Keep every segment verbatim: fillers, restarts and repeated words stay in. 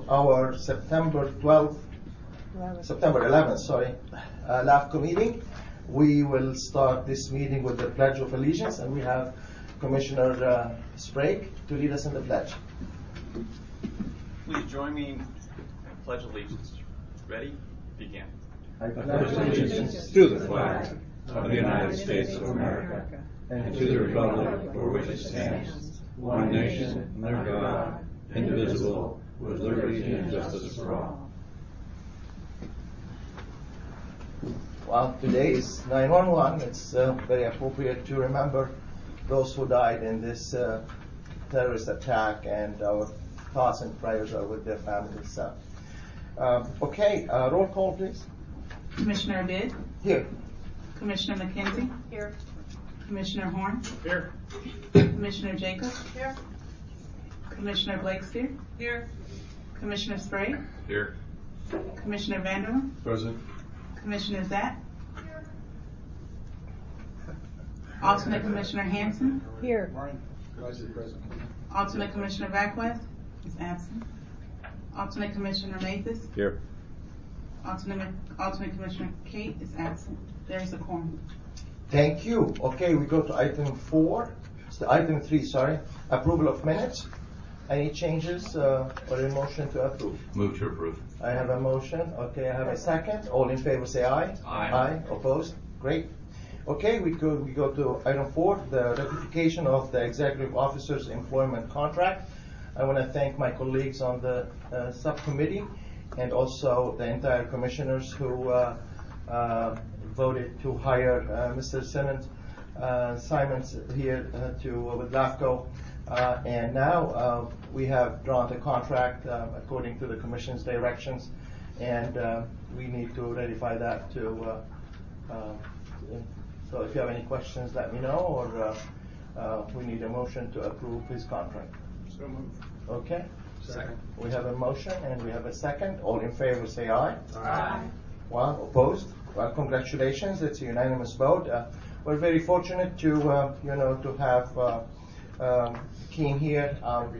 our September twelfth, September eleventh, sorry, uh, LAFCO meeting. We will start this meeting with the Pledge of Allegiance, and we have Commissioner uh, Sprague to lead us in the pledge. Please join me in Pledge Allegiance. Ready? Begin. I pledge allegiance to the flag of the United States of America and to the republic for which it stands, one nation, under God, indivisible, with liberty and justice for all. Well, today is nine one one. It's uh, very appropriate to remember those who died in this uh, terrorist attack, and our thoughts and prayers are with their families. Uh, uh, okay, uh, roll call, please. Commissioner Abid? Here. Commissioner McKenzie? Here. Commissioner Horn? Here. Commissioner Jacobs? Here. Commissioner Blakespear? Here. Commissioner Sprague? Here. Commissioner Vanderland? Present. Commissioner Zatt? Alternate Commissioner Hanson? Here. Alternate Commissioner Vacquez is absent. Alternate Commissioner Mathis? Here. Alternate, alternate Commissioner Kate is absent. There is a quorum. Thank you. Okay, we go to item four. So item three, sorry. Approval of minutes. Any changes uh, or a motion to approve? Move to approve. I have a motion. Okay, I have a second. All in favor say aye. Aye. Aye. Opposed? Great. Okay, we go, we go to item four, the ratification of the executive officer's employment contract. I want to thank my colleagues on the uh, subcommittee and also the entire commissioners who uh, uh, voted to hire uh, Mister Simmons, uh, Simons here uh, to uh, with LAFCO. Uh, and now uh, we have drawn the contract uh, according to the Commission's directions, and uh, we need to ratify that to. Uh, uh, so if you have any questions, let me know, or uh, uh, we need a motion to approve his contract. So moved. Okay. Second. We have a motion and we have a second. All in favor say aye. Aye. One opposed. Well, congratulations. It's a unanimous vote. Uh, we're very fortunate to, uh, you know, to have uh, um, Keen here. Um,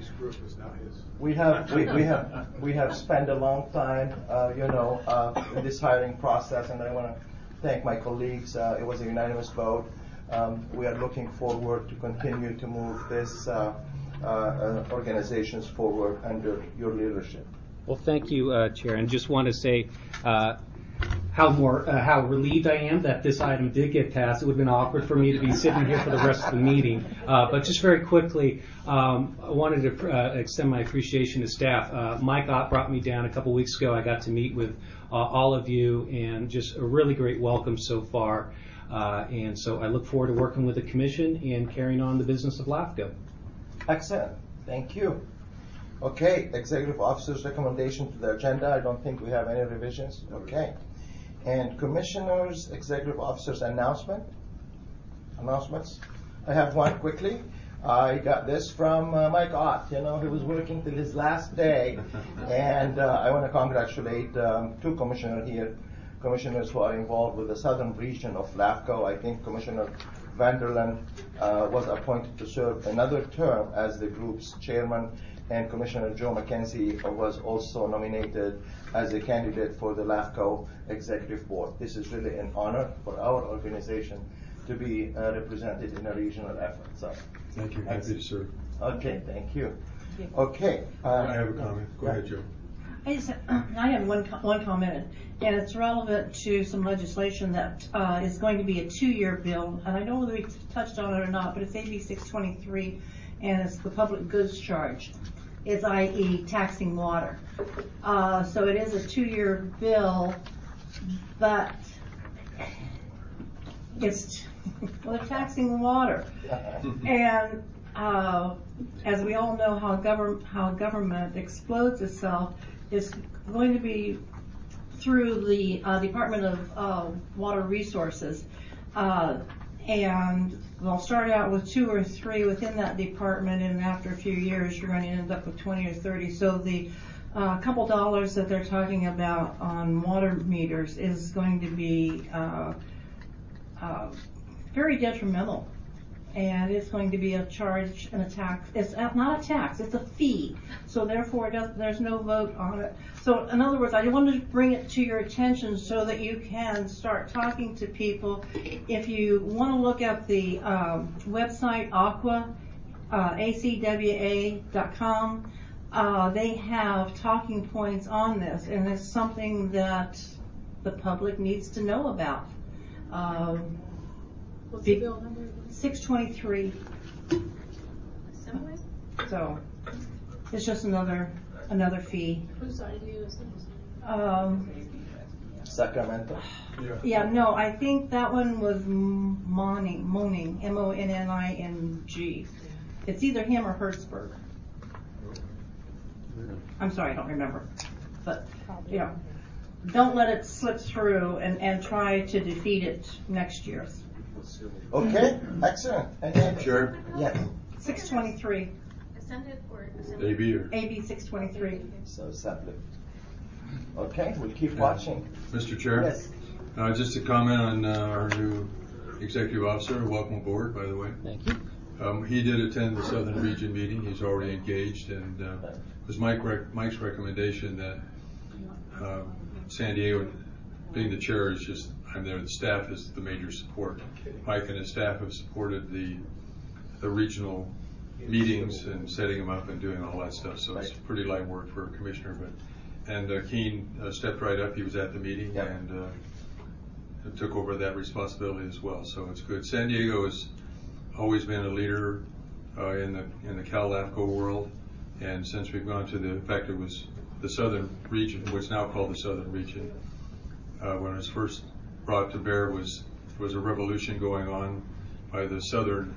we have we, we have we have spent a long time, uh, you know, uh, in this hiring process, and I want to thank my colleagues. Uh, it was a unanimous vote. Um, we are looking forward to continue to move this uh, uh, uh, organizations forward under your leadership. Well, thank you, uh, Chair, and just want to say uh, how more uh, how relieved I am that this item did get passed. It would have been awkward for me to be sitting here for the rest of the meeting. Uh, but just very quickly, um, I wanted to uh, extend my appreciation to staff. Uh, Mike Ott brought me down a couple weeks ago. I got to meet with uh, all of you, and just a really great welcome so far. Uh, and so I look forward to working with the Commission and carrying on the business of LAFCO. Excellent. Thank you. Okay, Executive Officer's recommendation to the agenda. I don't think we have any revisions. Okay. And Commissioners, Executive Officer's announcement. Announcements. I have one quickly. I got this from uh, Mike Ott. You know, he was working till his last day. And uh, I want to congratulate um, two commissioners here, commissioners who are involved with the southern region of LAFCO. I think Commissioner Vanderland uh, was appointed to serve another term as the group's chairman, and Commissioner Joe McKenzie was also nominated as a candidate for the LAFCO Executive Board. This is really an honor for our organization to be uh, represented in a regional effort. So, Thank you. Happy to serve. okay, thank you. Okay. Uh, I have a comment. Go yeah. ahead, Joe. I just, I have one one comment, and it's relevant to some legislation that uh, is going to be a two-year bill, and I don't know whether we touched on it or not, but it's A B six twenty-three, and it's the public goods charge. It's that is taxing water. Uh, so it is a two-year bill, but it's well, they're taxing water, and uh, as we all know, how government how government explodes itself is going to be through the uh, Department of uh, Water Resources, uh, and they'll start out with two or three within that department, and after a few years, you're going to end up with twenty or thirty. So the uh, couple dollars that they're talking about on water meters is going to be uh, uh, very detrimental and it's going to be a charge and a tax. It's not a tax, it's a fee. So therefore, it does, there's no vote on it. So in other words, I wanted to bring it to your attention so that you can start talking to people. If you want to look up the um, website, Aqua, uh, A C W A dot com, uh, they have talking points on this, and it's something that the public needs to know about. Um, What's the bill number? six twenty-three. Assembly? So it's just another another fee. Whose idea is this? Um, Sacramento. yeah, no, I think that one was Moning, Moning, M O N N I N G. It's either him or Hertzberg. I'm sorry, I don't remember. But, you know, don't let it slip through and, and try to defeat it next year. Okay, excellent. Any- Sure. Yes. six twenty-three, Ascended or assembly? A B or? A B six twenty-three. So assembly. Okay, we'll keep watching. Mister Chair? Yes. Uh, just to comment on uh, our new executive officer, welcome aboard, by the way. Thank you. Um, he did attend the Southern Region meeting. He's already engaged, and uh, it was Mike rec- Mike's recommendation that uh, San Diego, being the chair, is just, I'm there, the staff is the major support. Mike and his staff have supported the the regional meetings and setting them up and doing all that stuff, so it's pretty light work for a commissioner. But And uh, Keen uh, stepped right up. He was at the meeting Yep. and uh, took over that responsibility as well, so it's good. San Diego has always been a leader uh, in the in the Cal LAFCO world, and since we've gone to the, in fact, it was the Southern region, what's now called the Southern region, uh, when it was first brought to bear, was was a revolution going on by the Southern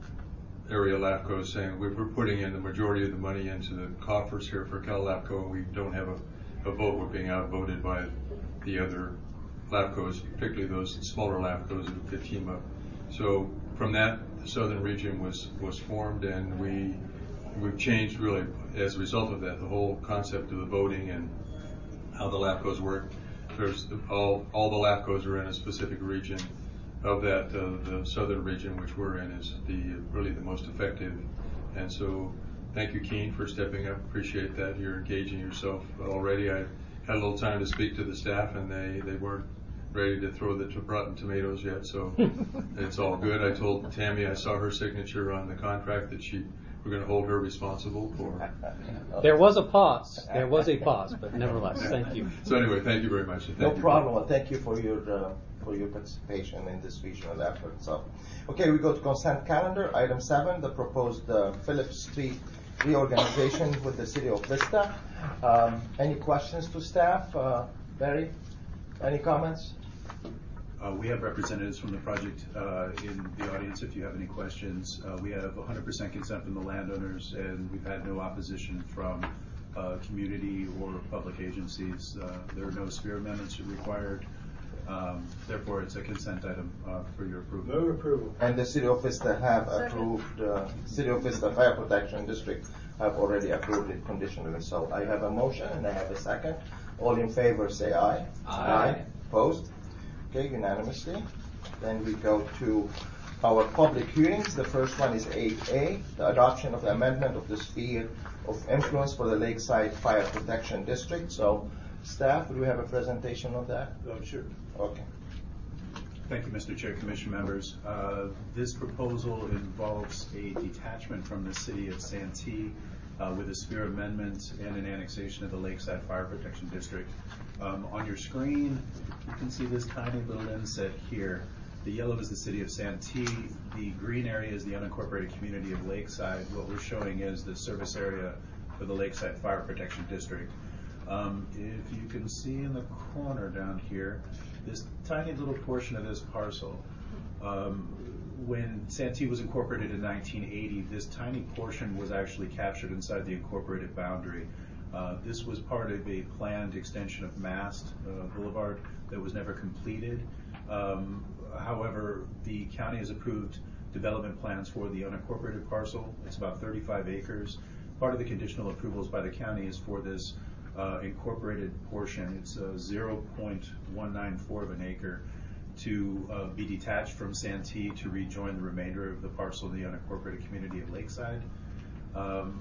area LAFCO, saying we we're putting in the majority of the money into the coffers here for Cal LAFCO, and we don't have a, a vote. We're being outvoted by the other LAFCOs, particularly those smaller LAFCOs that team up. So from that, the Southern region was was formed, and we we've changed really as a result of that. The whole concept of the voting and how the LAFCOs work. There's all all the LAFCOs are in a specific region. Of that, uh, the Southern region, which we're in, is the really the most effective. And so, thank you, Keen, for stepping up. Appreciate that. You're engaging yourself already. I had a little time to speak to the staff, and they they weren't ready to throw the t- rotten tomatoes yet, so it's all good. I told Tammy I saw her signature on the contract that she we're going to hold her responsible for. There was a pause. There was a pause, but nevertheless, thank you. So anyway, thank you very much. Thank No you. problem. Well, thank you for your uh, for your participation in this regional effort. So, okay, we go to consent calendar. Item seven, the proposed uh, Phillips Street reorganization with the city of Vista. Um, any questions to staff? Uh, Barry, any comments? Uh, we have representatives from the project uh, in the audience if you have any questions. Uh, we have one hundred percent consent from the landowners, and we've had no opposition from uh, community or public agencies. Uh, there are no sphere amendments required. Um, therefore, it's a consent item uh, for your approval. Move approval. And the city of Vista have approved, uh, City of Vista Fire Protection District have already approved it conditionally. So I have a motion and I have a second. All in favor say aye. Aye. Opposed? Okay, unanimously. Then we go to our public hearings. The first one is eight A, the adoption of the amendment of the sphere of influence for the Lakeside Fire Protection District. So, staff, do we have a presentation of that? Oh, sure. Okay. Thank you, Mister Chair, Commission members. Uh, this proposal involves a detachment from the city of Santee uh, with a sphere amendment and an annexation of the Lakeside Fire Protection District. Um, on your screen, you can see this tiny little inset here. The yellow is the city of Santee. The green area is the unincorporated community of Lakeside. What we're showing is the service area for the Lakeside Fire Protection District. Um, if you can see in the corner down here, this tiny little portion of this parcel, um, when Santee was incorporated in nineteen eighty, this tiny portion was actually captured inside the incorporated boundary. Uh, this was part of a planned extension of Mast uh, Boulevard that was never completed. Um, however, the county has approved development plans for the unincorporated parcel. It's about thirty-five acres. Part of the conditional approvals by the county is for this uh, incorporated portion. It's uh, zero point one nine four of an acre. to uh, be detached from Santee to rejoin the remainder of the parcel of the unincorporated community of Lakeside. Um,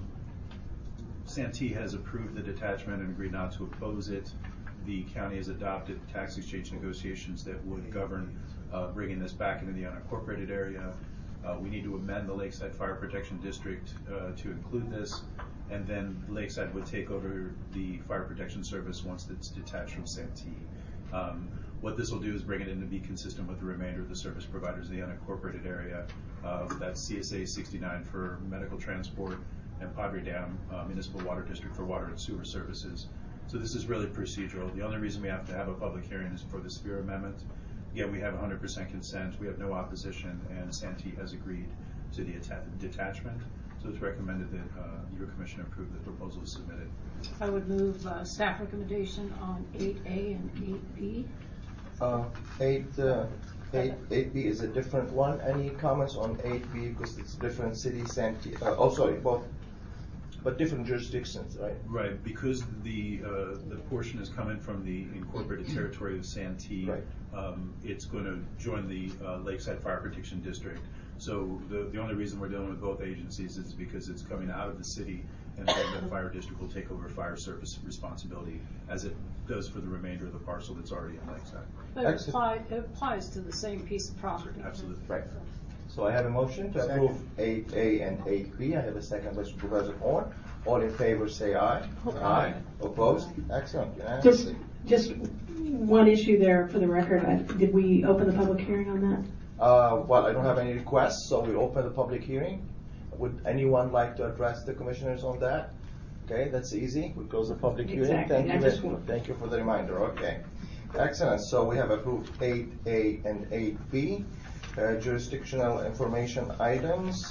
Santee has approved the detachment and agreed not to oppose it. The county has adopted tax exchange negotiations that would govern uh, bringing this back into the unincorporated area. Uh, we need to amend the Lakeside Fire Protection District uh, to include this, and then Lakeside would take over the fire protection service once it's detached from Santee. Um, what this will do is bring it in to be consistent with the remainder of the service providers in the unincorporated area. Uh, that's C S A sixty-nine for medical transport and Padre Dam uh, Municipal Water District for water and sewer services. So this is really procedural. The only reason we have to have a public hearing is for the Sphere Amendment. Again, we have one hundred percent consent, we have no opposition, and Santee has agreed to the detachment. So it's recommended that uh, your commission approve the proposal submitted. I would move uh, staff recommendation on eight A and eight B. Uh, eight, uh, eight, eight B is a different one. Any comments on eight B because it's different city, Santee? Uh, oh, sorry, both, but different jurisdictions, right? Right, because the uh, the portion is coming from the incorporated territory of Santee. Right. Um, it's going to join the uh, Lakeside Fire Protection District. So the the only reason we're dealing with both agencies is because it's coming out of the city, and then the fire district will take over fire service responsibility as it does for the remainder of the parcel that's already in Lakeside. But it, apply, it applies to the same piece of property. Absolutely. Right. So I have a motion to approve eight A and eight B. I have a second by Supervisor Horn. All in favor say aye. Aye. Opposed? Excellent. Just, just one issue there for the record. I, did we open the public hearing on that? Uh, well, I don't have any requests, so we'll open the public hearing. Would anyone like to address the commissioners on that? Okay, that's easy. We close the public hearing. Exactly. Thank I you. just want- Thank you for the reminder. Okay. Excellent. So we have approved eight A and eight B. Uh, jurisdictional information items.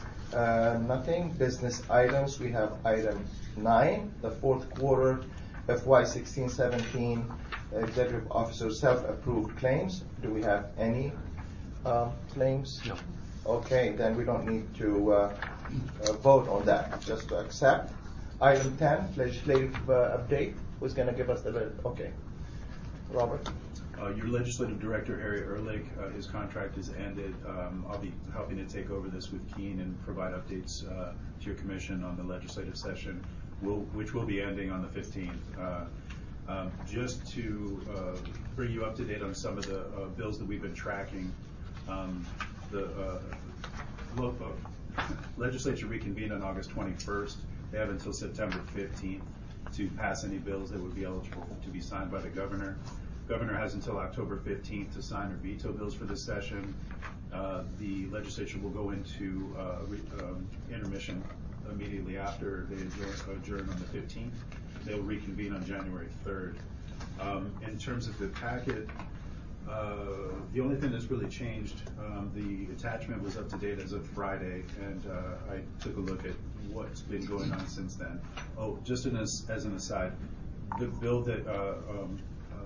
Uh, nothing. Business items. We have item nine, the fourth quarter F Y sixteen seventeen executive officer self-approved claims. Do we have any uh, claims? No. Okay, then we don't need to uh, uh, vote on that, just to accept. Item ten, legislative uh, update. Who's going to give us the, okay. Robert? Uh, your legislative director, Harry Ehrlich, uh, his contract is ended. Um, I'll be helping to take over this with Keene and provide updates uh, to your commission on the legislative session, will, which will be ending on the fifteenth. Uh, um, just to uh, bring you up to date on some of the uh, bills that we've been tracking, um, the uh, local legislature reconvened on August twenty-first. They have until September fifteenth to pass any bills that would be eligible to be signed by the governor. Governor has until October fifteenth to sign or veto bills for this session. Uh, the legislature will go into uh, re, um, intermission immediately after they adjourn, adjourn on the fifteenth. They'll reconvene on January third. Um, in terms of the packet, uh, the only thing that's really changed, um, the attachment was up to date as of Friday, and uh, I took a look at what's been going on since then. Oh, just in as, as an aside, the bill that uh, um,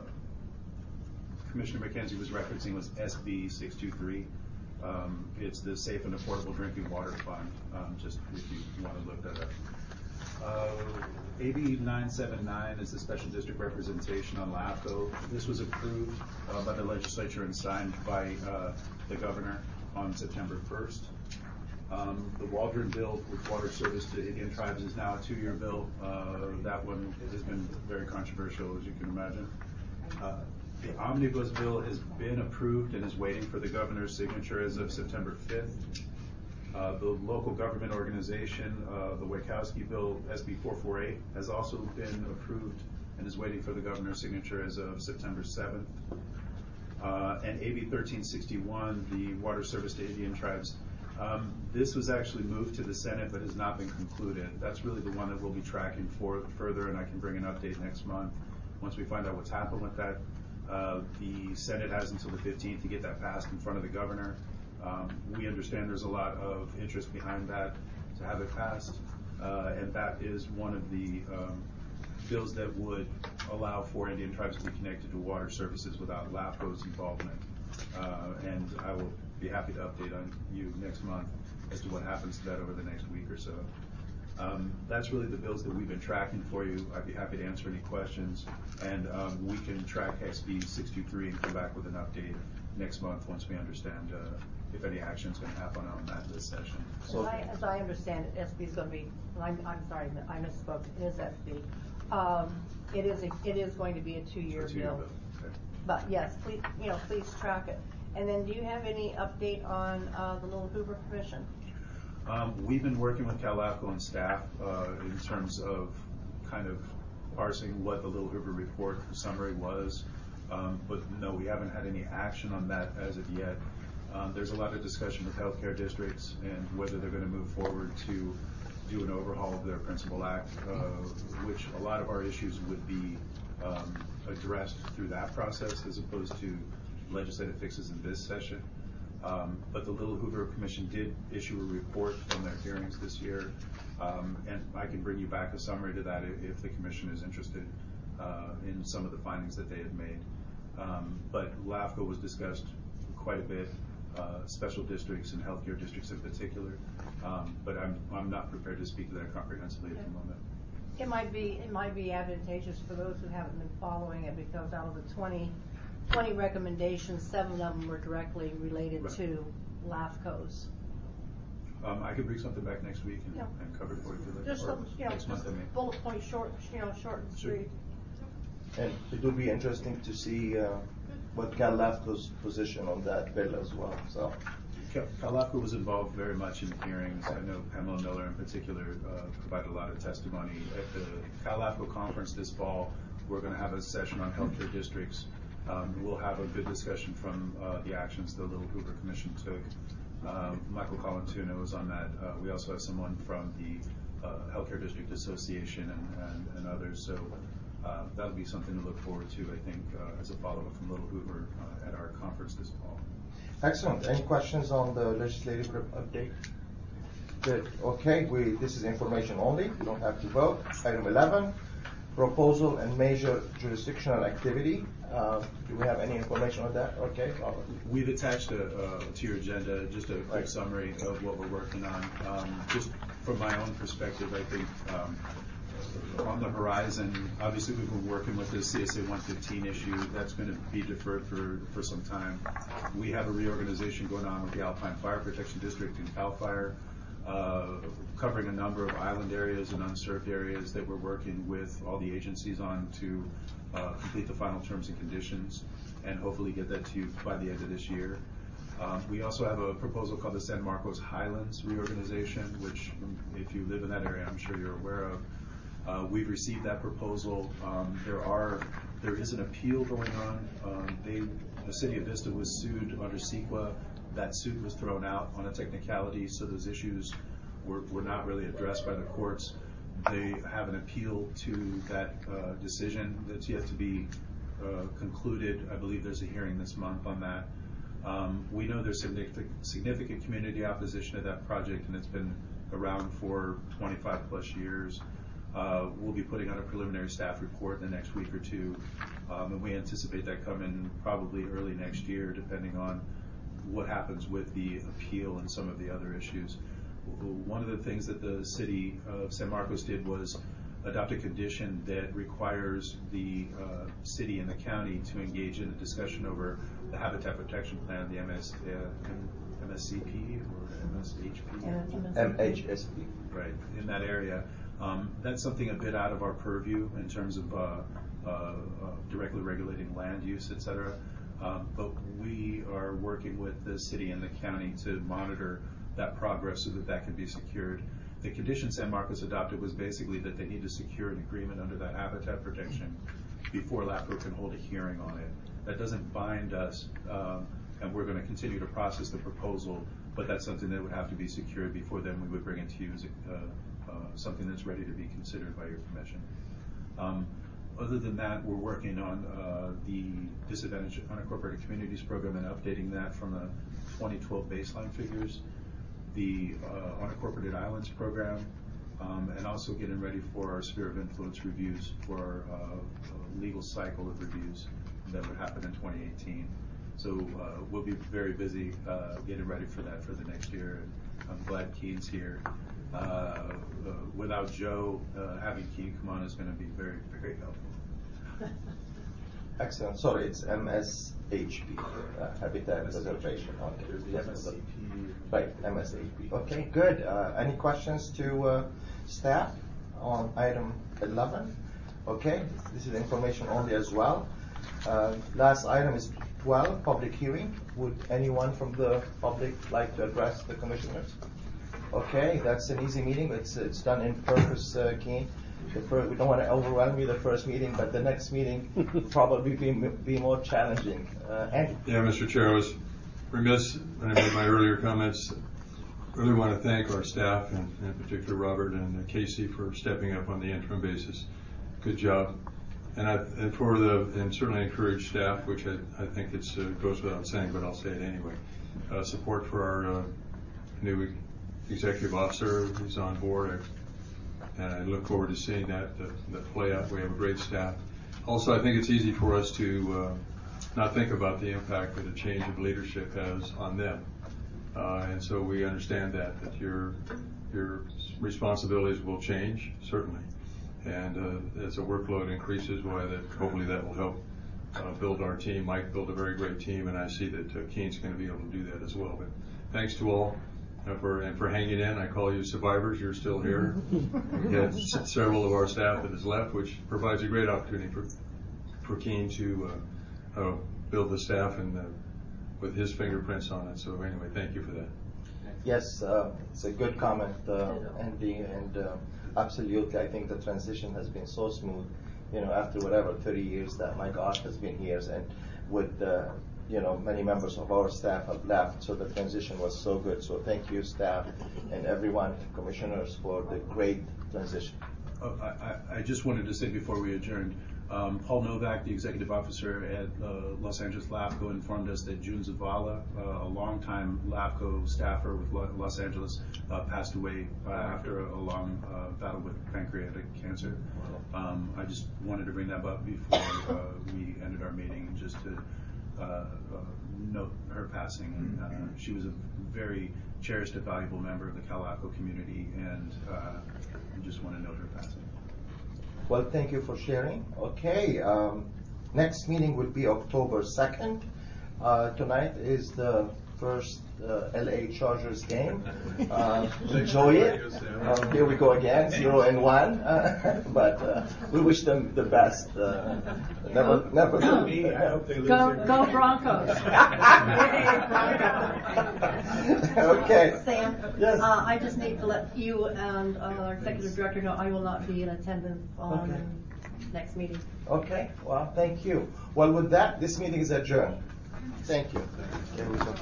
Commissioner McKenzie was referencing was S B six two three. Um, it's the Safe and Affordable Drinking Water Fund, um, just if you want to look that up. Uh, A B nine seventy-nine is the Special District Representation on LAFCO. This was approved uh, by the legislature and signed by uh, the governor on September first. Um, the Waldron bill with water service to Indian tribes is now a two-year bill. Uh, that one has been very controversial, as you can imagine. Uh, The omnibus bill has been approved and is waiting for the governor's signature as of September fifth. Uh, the local government organization, uh, the Wachowski bill, S B four forty-eight, has also been approved and is waiting for the governor's signature as of September seventh. Uh, and A B thirteen sixty-one, the water service to Indian tribes. Um, this was actually moved to the Senate but has not been concluded. That's really the one that we'll be tracking for further, and I can bring an update next month once we find out what's happened with that. Uh, the Senate has until the fifteenth to get that passed in front of the governor. Um, we understand there's a lot of interest behind that to have it passed, uh, and that is one of the um, bills that would allow for Indian tribes to be connected to water services without LAFCO's involvement. Uh, and I will be happy to update on you next month as to what happens to that over the next week or so. Um, that's really the bills that we've been tracking for you. I'd be happy to answer any questions, and um, we can track S B six two three and come back with an update next month once we understand uh, if any action is going to happen on that this session. As I, as I understand it, S B is going to be, I'm, I'm sorry, I misspoke, it is S B. Um, it is, a, it is going to be a two-year A two-year bill. bill, okay. But yes, please, you know, please track it. And then do you have any update on, uh, the Little Hoover Commission? Um, we've been working with Cal LAFCO and staff uh, in terms of kind of parsing what the Little Hoover report summary was, um, but no, we haven't had any action on that as of yet. Um, there's a lot of discussion with healthcare districts and whether they're going to move forward to do an overhaul of their Principal Act, uh, which a lot of our issues would be um, addressed through that process as opposed to legislative fixes in this session. Um, but the Little Hoover Commission did issue a report from their hearings this year, um, and I can bring you back a summary to that if, if the Commission is interested uh, in some of the findings that they had made. Um, but LAFCO was discussed quite a bit, uh, special districts and healthcare districts in particular, um, but I'm, I'm not prepared to speak to that comprehensively at the moment. It might be, it might be advantageous for those who haven't been following it, because out of the twenty, twenty recommendations, seven of them were directly related Right. to LAFCO's. Um, I could bring something back next week and, Yeah. and cover it for you. if you like, Just or some, you know, next month, just I mean. bullet point short, you know, short and Sure. sweet. And it will be interesting to see uh, what Cal LAFCO's position on that bill as well. So, Cal Cal LAFCO was involved very much in the hearings. I know Pamela Miller in particular uh, provided a lot of testimony. At the Cal LAFCO conference this fall, we're going to have a session on healthcare districts. Um, we'll have a good discussion from uh, the actions the Little Hoover Commission took. Um, Michael Colantuno was on that. Uh, we also have someone from the uh, Healthcare District Association and, and, and others. So uh, that'll be something to look forward to, I think, uh, as a follow-up from Little Hoover uh, at our conference this fall. excellent. Any questions on the legislative update? Good. Okay, we, this is information only. We don't have to vote. Item eleven, proposal and measure jurisdictional activity. Uh, do we have any information on that? Okay, Robert. We've attached a, uh, to your agenda just a quick Right. summary of what we're working on. Um, just from my own perspective, I think um, on the horizon, obviously we've been working with the C S A one fifteen issue. That's going to be deferred for, for some time. We have a reorganization going on with the Alpine Fire Protection District and CAL FIRE, uh, covering a number of island areas and unserved areas that we're working with all the agencies on to uh, complete the final terms and conditions and hopefully get that to you by the end of this year. Um, we also have a proposal called the San Marcos Highlands reorganization, which um, if you live in that area, I'm sure you're aware of. Uh, we've received that proposal. Um, there are, there is an appeal going on. Um, they, the city of Vista was sued under CEQA. That suit was thrown out on a technicality, so those issues were, were not really addressed by the courts. They have an appeal to that uh, decision that's yet to be uh, concluded. I believe there's a hearing this month on that. Um, we know there's significant, significant community opposition to that project, and it's been around for twenty-five plus years. Uh, we'll be putting out a preliminary staff report in the next week or two, um, and we anticipate that coming probably early next year, depending on what happens with the appeal and some of the other issues. One of the things that the city of San Marcos did was adopt a condition that requires the uh, city and the county to engage in a discussion over the Habitat Protection Plan, the M S, uh, M S C P or M S H P? M H S P. Right, in that area. Um, that's something a bit out of our purview in terms of uh, uh, uh, directly regulating land use, et cetera. Um, but we are working with the city and the county to monitor that progress so that that can be secured. The condition San Marcos adopted was basically that they need to secure an agreement under that habitat protection before LAFCO can hold a hearing on it. That doesn't bind us, um, and we're going to continue to process the proposal, but that's something that would have to be secured before then we would bring it to you as a, uh, uh, something that's ready to be considered by your commission. Um, Other than that, we're working on uh, the Disadvantaged Unincorporated Communities Program and updating that from the twenty twelve baseline figures, the uh, Unincorporated Islands Program, um, and also getting ready for our Sphere of Influence reviews for our uh, legal cycle of reviews that would happen in twenty eighteen. So uh, we'll be very busy uh, getting ready for that for the next year. And I'm glad Keen's here. Uh, uh, without Joe, uh, having Keen come on is going to be very, very helpful. Excellent. Sorry, it's M S H P, uh, Habitat Preservation. Okay. There's the M S C P. Right, M S H P. Okay, good. Uh, any questions to uh, staff on item eleven? Okay, this is information only as well. Uh, last item is twelve, public hearing. Would anyone from the public like to address the commissioners? Okay, that's an easy meeting. It's it's done in purpose, uh, Keen. The first, we don't want to overwhelm you the first meeting, but the next meeting will probably be be more challenging. Uh, Andy? Yeah, Mister Chair, I was remiss when I made my earlier comments. Really want to thank our staff, and in particular Robert and Casey, for stepping up on the interim basis. Good job. And, I, and for the, and certainly encourage staff, which I, I think it's uh, goes without saying, but I'll say it anyway. Uh, support for our uh, new executive officer who's on board. I, and I look forward to seeing that, uh, that play out. We have a great staff. Also, I think it's easy for us to uh, not think about the impact that a change of leadership has on them. Uh, and so we understand that, that your, your responsibilities will change, certainly. And uh, as the workload increases, why that hopefully that will help uh, build our team. Mike built a very great team, and I see that uh, Keen's going to be able to do that as well. But thanks to all uh, for and for hanging in. I call you survivors. You're still here. We had s- several of our staff that has left, which provides a great opportunity for for Keen to uh, uh, build the staff and uh, with his fingerprints on it. So anyway, thank you for that. Yes, uh, it's a good comment, uh, Andy, and uh, absolutely, I think the transition has been so smooth. You know, after whatever thirty years that Mike Ott has been here, and with uh, you know many members of our staff have left, so the transition was so good. So thank you, staff, and everyone, commissioners, for the great transition. Uh, I, I just wanted to say before we adjourned, um, Paul Novak, the executive officer at uh, Los Angeles LAFCO, informed us that June Zavala, uh, a longtime LAFCO staffer with Lo- Los Angeles, uh, passed away uh, after a, a long uh, battle with pancreatic cancer. Um, I just wanted to bring that up before uh, we ended our meeting, just to uh, uh, note her passing. Uh, she was a very cherished and valuable member of the Cal LAFCO community, and uh, I just want to note her passing. Well, thank you for sharing. Okay, um, next meeting will be October second. Uh, tonight is the first uh, L A Chargers game. Uh, enjoy it. Uh, here we go again, zero and one. Uh, but uh, we wish them the best. Uh, never, never. Go, Me, I hope they lose go, go Broncos. Yay, Broncos. Okay. Sam, Yes. uh, I just need to let you and uh, our executive director know I will not be in attendance on Okay. next meeting. Okay. Well, thank you. Well, with that, this meeting is adjourned. Thank you.